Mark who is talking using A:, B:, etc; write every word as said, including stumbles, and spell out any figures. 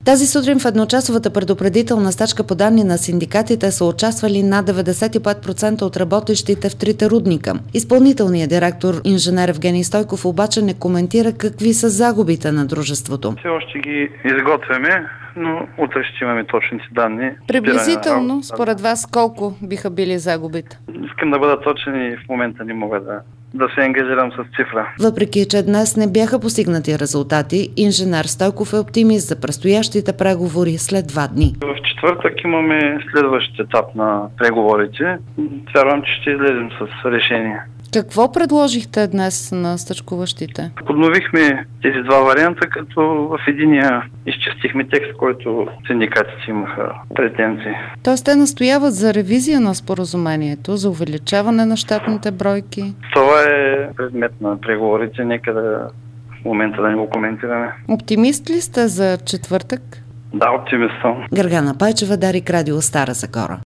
A: Тази сутрин в едночасовата предупредителна стачка по данни на синдикатите са участвали над деветдесет и пет процента от работещите в трите рудника. Изпълнителният директор инженер Евгений Стойков обаче не коментира какви са загубите на дружеството.
B: Все още ги изготвяме, но утре ще имаме точните данни.
A: Приблизително, според вас, колко биха били загубите?
B: Искам да бъда точен и в момента не мога да, да се ангажирам с цифра.
A: Въпреки че днес не бяха постигнати резултати, инженер Стойков е оптимист за предстоящите преговори след два дни.
B: В четвъртък имаме следващ етап на преговорите. Вярвам, че ще излезем с решение.
A: Какво предложихте днес на стачкуващите?
B: Подновихме тези два варианта, като в единия изчистихме текст, който синдикатите имаха претенции.
A: Тоест те настояват за ревизия на споразумението, за увеличаване на щатните бройки?
B: Това е предмет на преговорите, нека да в момента да не го коментираме.
A: Оптимист ли сте за четвъртък?
B: Да, оптимист съм.
A: Гергана Пайчева, Дарик Радио, Стара Загора.